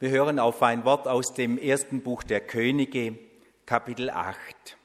Wir hören auf ein Wort aus dem ersten Buch der Könige, Kapitel 8.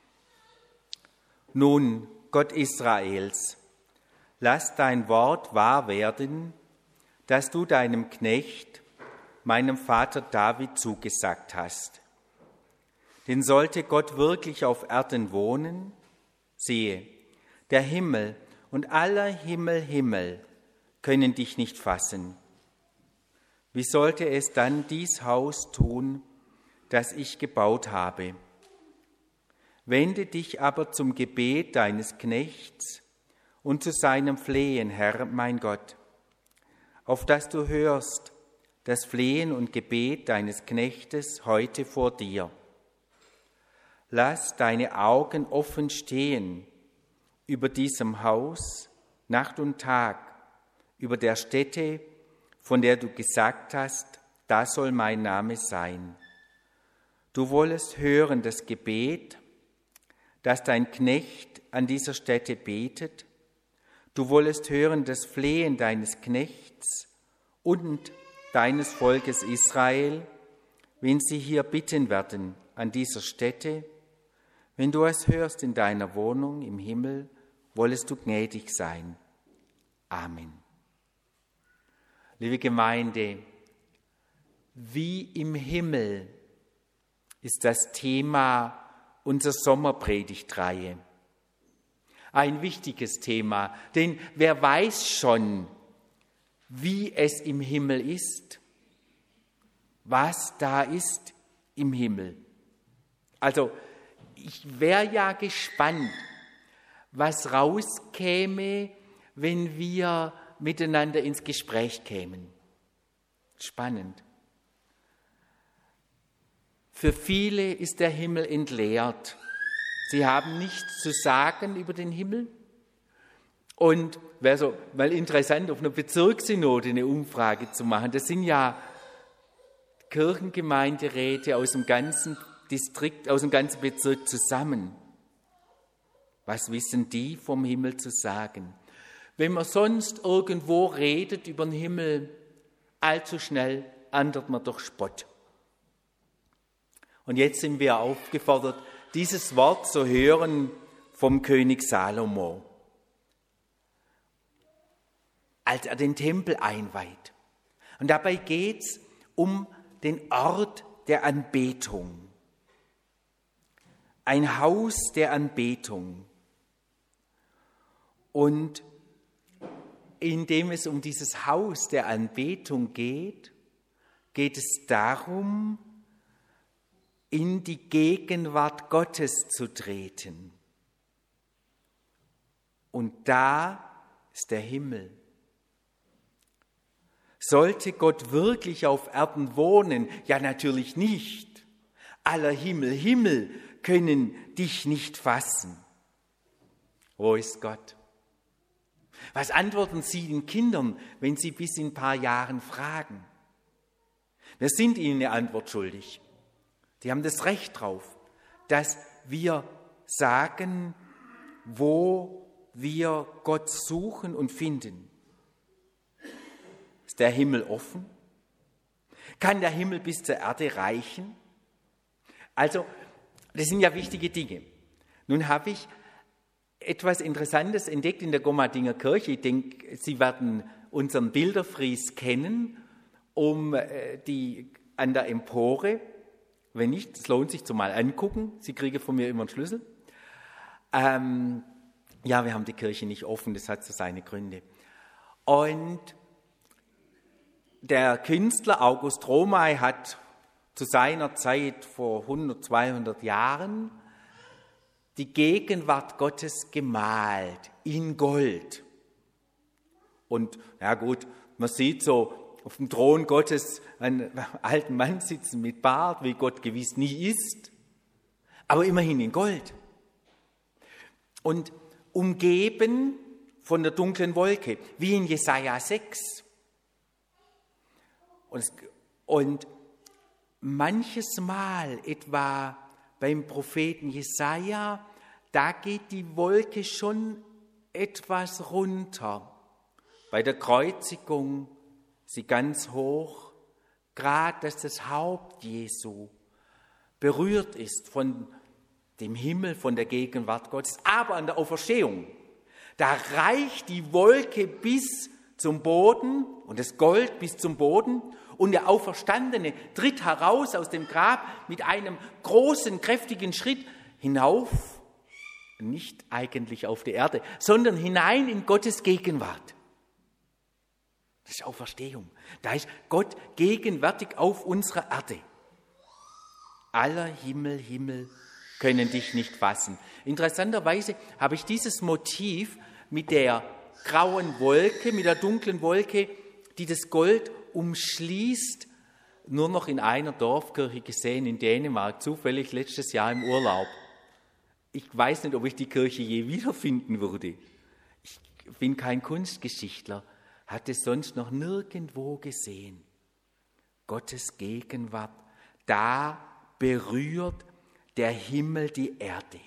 Nun, Gott Israels, lass dein Wort wahr werden, das du deinem Knecht, meinem Vater David, zugesagt hast. Denn sollte Gott wirklich auf Erden wohnen, siehe, der Himmel und aller Himmel können dich nicht fassen. Wie sollte es dann dies Haus tun, das ich gebaut habe? Wende dich aber zum Gebet deines Knechts und zu seinem Flehen, Herr, mein Gott, auf das du hörst das Flehen und Gebet deines Knechtes heute vor dir. Lass deine Augen offen stehen über diesem Haus, Nacht und Tag, über der Stätte, von der du gesagt hast, da soll mein Name sein. Du wollest hören das Gebet, das dein Knecht an dieser Stätte betet. Du wollest hören das Flehen deines Knechts und deines Volkes Israel, wenn sie hier bitten werden an dieser Stätte. Wenn du es hörst in deiner Wohnung im Himmel, wollest du gnädig sein. Amen. Liebe Gemeinde, wie im Himmel ist das Thema unserer Sommerpredigtreihe. Ein wichtiges Thema, denn wer weiß schon, wie es im Himmel ist, was da ist im Himmel. Also ich wäre ja gespannt, was rauskäme, wenn wir miteinander ins Gespräch kämen. Spannend. Für viele ist der Himmel entleert. Sie haben nichts zu sagen über den Himmel. Und wäre so mal interessant, auf einer Bezirkssynode eine Umfrage zu machen. Das sind ja Kirchengemeinderäte aus dem ganzen Distrikt, aus dem ganzen Bezirk zusammen. Was wissen die vom Himmel zu sagen? Wenn man sonst irgendwo redet über den Himmel, allzu schnell erntet man doch Spott. Und jetzt sind wir aufgefordert, dieses Wort zu hören vom König Salomo, als er den Tempel einweiht. Und dabei geht es um den Ort der Anbetung. Ein Haus der Anbetung. Und indem es um dieses Haus der Anbetung geht, geht es darum, in die Gegenwart Gottes zu treten. Und da ist der Himmel. Sollte Gott wirklich auf Erden wohnen? Ja, natürlich nicht. Aller Himmel können dich nicht fassen. Wo ist Gott? Was antworten Sie den Kindern, wenn sie bis in ein paar Jahren fragen? Wir sind ihnen eine Antwort schuldig. Die haben das Recht drauf, dass wir sagen, wo wir Gott suchen und finden. Ist der Himmel offen? Kann der Himmel bis zur Erde reichen? Also, das sind ja wichtige Dinge. Nun habe ich etwas Interessantes entdeckt in der Gommardinger Kirche. Ich denke, Sie werden unseren Bilderfries kennen, an der Empore. Wenn nicht, es lohnt sich zum mal angucken. Sie kriegen von mir immer einen Schlüssel. Ja, wir haben die Kirche nicht offen, das hat so seine Gründe. Und der Künstler August Rohmey hat zu seiner Zeit vor 100, 200 Jahren die Gegenwart Gottes gemalt in Gold. Und ja gut, man sieht so auf dem Thron Gottes einen alten Mann sitzen mit Bart, wie Gott gewiss nie ist, aber immerhin in Gold. Und umgeben von der dunklen Wolke, wie in Jesaja 6. Und manches Mal, etwa beim Propheten Jesaja, da geht die Wolke schon etwas runter. Bei der Kreuzigung sie ganz hoch, gerade dass das Haupt Jesu berührt ist von dem Himmel, von der Gegenwart Gottes. Aber an der Auferstehung, da reicht die Wolke bis zum Boden und das Gold bis zum Boden und der Auferstandene tritt heraus aus dem Grab mit einem großen, kräftigen Schritt hinauf, nicht eigentlich auf die Erde, sondern hinein in Gottes Gegenwart. Das ist Auferstehung. Da ist Gott gegenwärtig auf unserer Erde. Aller Himmel können dich nicht fassen. Interessanterweise habe ich dieses Motiv mit der grauen Wolke, mit der dunklen Wolke, die das Gold umschließt, nur noch in einer Dorfkirche gesehen in Dänemark, zufällig letztes Jahr im Urlaub. Ich weiß nicht, ob ich die Kirche je wiederfinden würde. Ich bin kein Kunstgeschichtler, hatte es sonst noch nirgendwo gesehen. Gottes Gegenwart, da berührt der Himmel die Erde.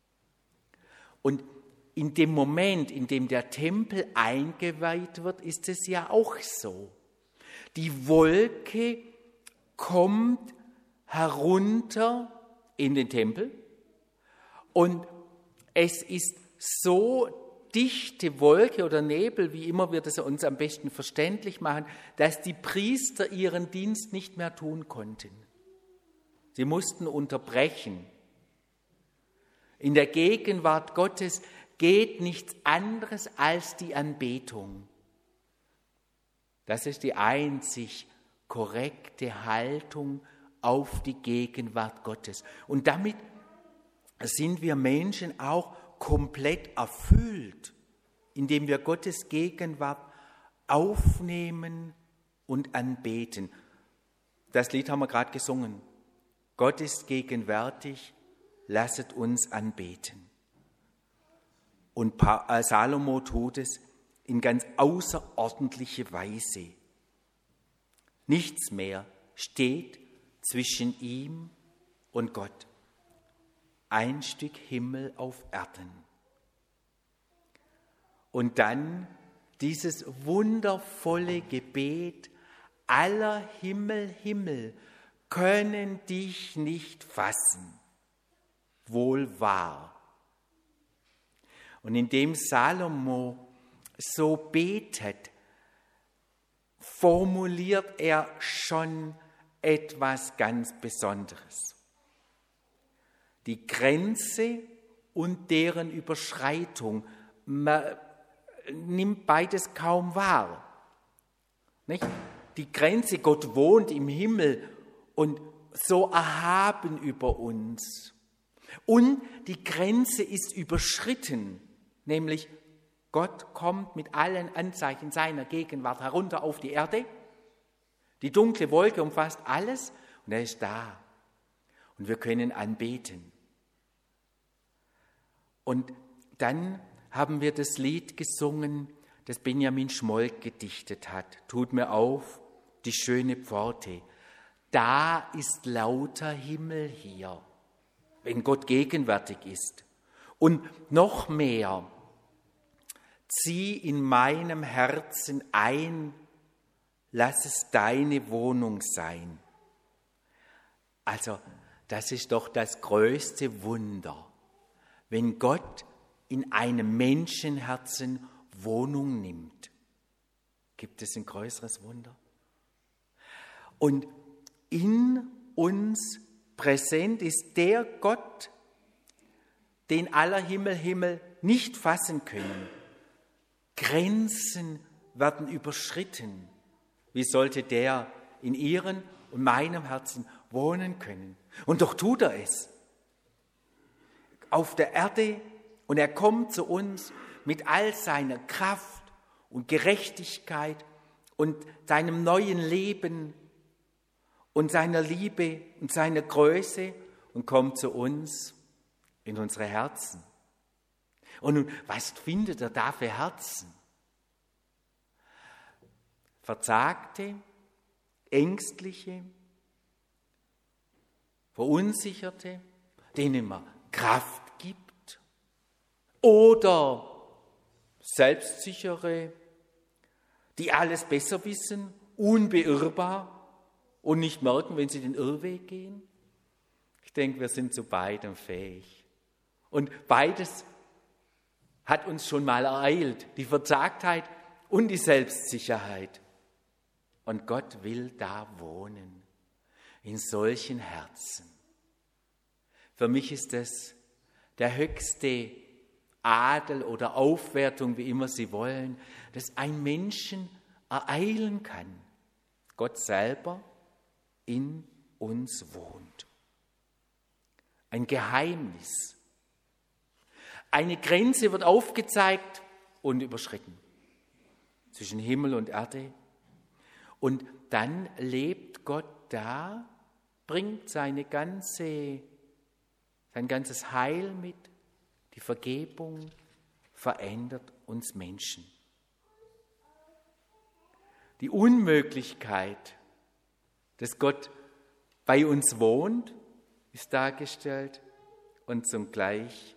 Und in dem Moment, in dem der Tempel eingeweiht wird, ist es ja auch so. Die Wolke kommt herunter in den Tempel und es ist so dichte Wolke oder Nebel, wie immer wir das uns am besten verständlich machen, dass die Priester ihren Dienst nicht mehr tun konnten. Sie mussten unterbrechen. In der Gegenwart Gottes geht nichts anderes als die Anbetung. Das ist die einzig korrekte Haltung auf die Gegenwart Gottes. Und damit sind wir Menschen auch komplett erfüllt, indem wir Gottes Gegenwart aufnehmen und anbeten. Das Lied haben wir gerade gesungen. Gott ist gegenwärtig, lasset uns anbeten. Und Salomo tut es in ganz außerordentliche Weise. Nichts mehr steht zwischen ihm und Gott. Ein Stück Himmel auf Erden. Und dann dieses wundervolle Gebet, aller Himmel können dich nicht fassen. Wohl wahr. Und indem Salomo so betet, formuliert er schon etwas ganz Besonderes. Die Grenze und deren Überschreitung, man nimmt beides kaum wahr. Nicht? Die Grenze, Gott wohnt im Himmel und so erhaben über uns. Und die Grenze ist überschritten, nämlich Gott kommt mit allen Anzeichen seiner Gegenwart herunter auf die Erde. Die dunkle Wolke umfasst alles und er ist da. Und wir können anbeten. Und dann haben wir das Lied gesungen, das Benjamin Schmolk gedichtet hat. Tut mir auf, die schöne Pforte. Da ist lauter Himmel hier, wenn Gott gegenwärtig ist. Und noch mehr, zieh in meinem Herzen ein, lass es deine Wohnung sein. Also, das ist doch das größte Wunder, wenn Gott in einem Menschenherzen Wohnung nimmt. Gibt es ein größeres Wunder? Und in uns präsent ist der Gott, den aller Himmel nicht fassen können. Grenzen werden überschritten. Wie sollte der in ihrem und meinem Herzen wohnen können? Und doch tut er es. Auf der Erde, und er kommt zu uns mit all seiner Kraft und Gerechtigkeit und seinem neuen Leben und seiner Liebe und seiner Größe und kommt zu uns in unsere Herzen. Und nun, was findet er da für Herzen? Verzagte, ängstliche, verunsicherte, denen man Kraft gibt, oder selbstsichere, die alles besser wissen, unbeirrbar, und nicht merken, wenn sie den Irrweg gehen? Ich denke, wir sind zu beidem fähig. Und beides hat uns schon mal ereilt, die Verzagtheit und die Selbstsicherheit. Und Gott will da wohnen, in solchen Herzen. Für mich ist das der höchste Adel oder Aufwertung, wie immer Sie wollen, dass ein Menschen ereilen kann. Gott selber in uns wohnt. Ein Geheimnis. Eine Grenze wird aufgezeigt und überschritten zwischen Himmel und Erde. Und dann lebt Gott da, bringt sein ganzes Heil mit, die Vergebung verändert uns Menschen. Die Unmöglichkeit, dass Gott bei uns wohnt, ist dargestellt und zugleich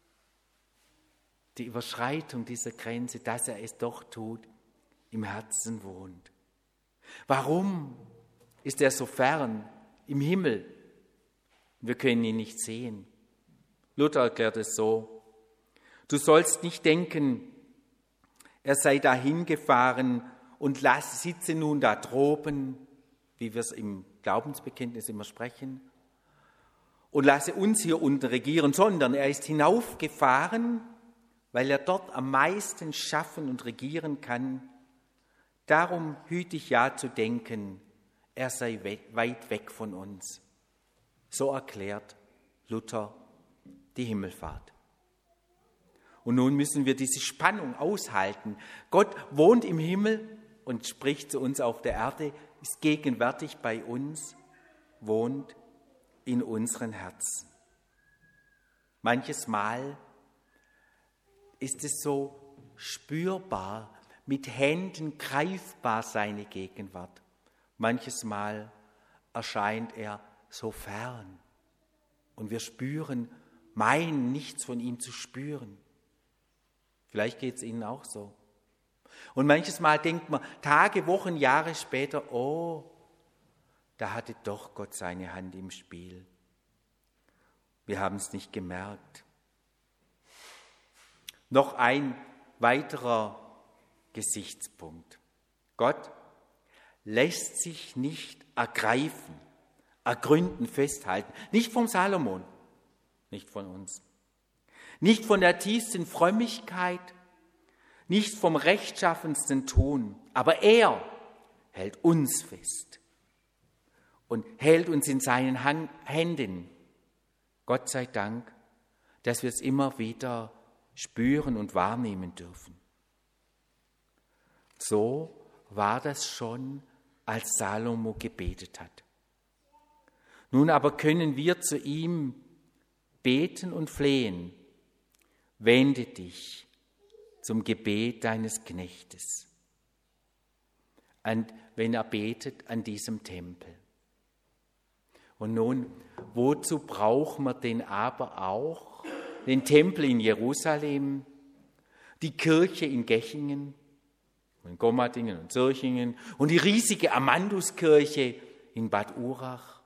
die Überschreitung dieser Grenze, dass er es doch tut, im Herzen wohnt. Warum ist er so fern im Himmel? Wir können ihn nicht sehen. Luther erklärt es so: Du sollst nicht denken, er sei dahin gefahren und sitze nun da droben, wie wir es im Glaubensbekenntnis immer sprechen, und lasse uns hier unten regieren, sondern er ist hinaufgefahren, weil er dort am meisten schaffen und regieren kann. Darum hüte ich ja zu denken, er sei weit weg von uns. So erklärt Luther die Himmelfahrt. Und nun müssen wir diese Spannung aushalten. Gott wohnt im Himmel und spricht zu uns auf der Erde, ist gegenwärtig bei uns, wohnt in unseren Herzen. Manches Mal ist es so spürbar, mit Händen greifbar seine Gegenwart. Manches Mal erscheint er so fern und wir meinen nichts von ihm zu spüren. Vielleicht geht es Ihnen auch so. Und manches Mal denkt man Tage, Wochen, Jahre später, oh, da hatte doch Gott seine Hand im Spiel. Wir haben es nicht gemerkt. Noch ein weiterer Gesichtspunkt. Gott lässt sich nicht ergreifen, ergründen, festhalten. Nicht vom Salomon, nicht von uns. Nicht von der tiefsten Frömmigkeit, nicht vom rechtschaffensten Tun. Aber er hält uns fest und hält uns in seinen Händen. Gott sei Dank, dass wir es immer wieder spüren und wahrnehmen dürfen. So war das schon, als Salomo gebetet hat. Nun aber können wir zu ihm beten und flehen. Wende dich zum Gebet deines Knechtes. Und wenn er betet an diesem Tempel. Und nun, wozu brauchen wir denn aber auch den Tempel in Jerusalem, die Kirche in Gechingen, in Gommatingen und Zürchingen und die riesige Amanduskirche in Bad Urach?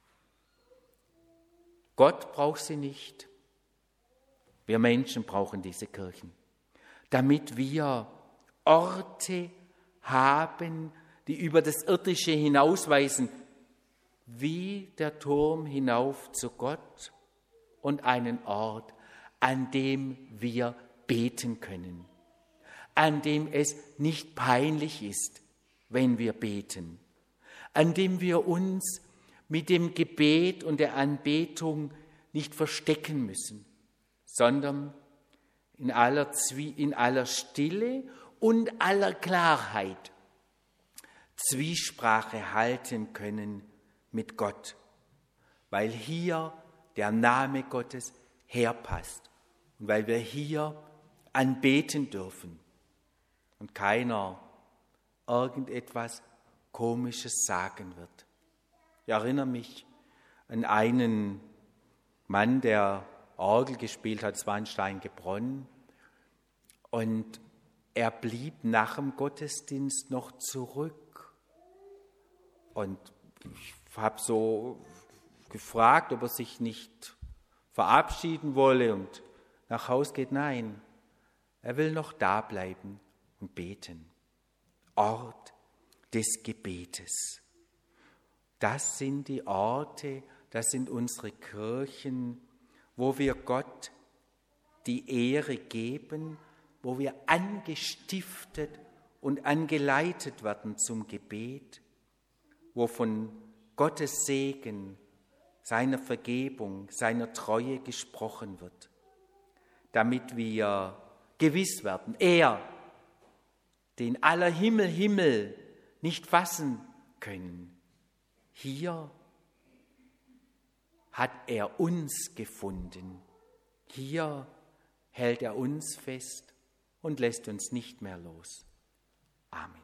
Gott braucht sie nicht. Wir Menschen brauchen diese Kirchen, damit wir Orte haben, die über das Irdische hinausweisen, wie der Turm hinauf zu Gott, und einen Ort, an dem wir beten können, an dem es nicht peinlich ist, wenn wir beten, an dem wir uns mit dem Gebet und der Anbetung nicht verstecken müssen, sondern in aller Stille und aller Klarheit Zwiesprache halten können mit Gott, weil hier der Name Gottes herpasst und weil wir hier anbeten dürfen und keiner irgendetwas Komisches sagen wird. Ich erinnere mich an einen Mann, der Orgel gespielt hat, es war in Steingebronn, und er blieb nach dem Gottesdienst noch zurück. Und ich habe so gefragt, ob er sich nicht verabschieden wolle und nach Haus geht. Nein, er will noch da bleiben und beten. Ort des Gebetes. Das sind die Orte, das sind unsere Kirchen, wo wir Gott die Ehre geben, wo wir angestiftet und angeleitet werden zum Gebet, wo von Gottes Segen, seiner Vergebung, seiner Treue gesprochen wird, damit wir gewiss werden, er, den aller Himmel nicht fassen können, hier hat er uns gefunden, hier hält er uns fest und lässt uns nicht mehr los. Amen.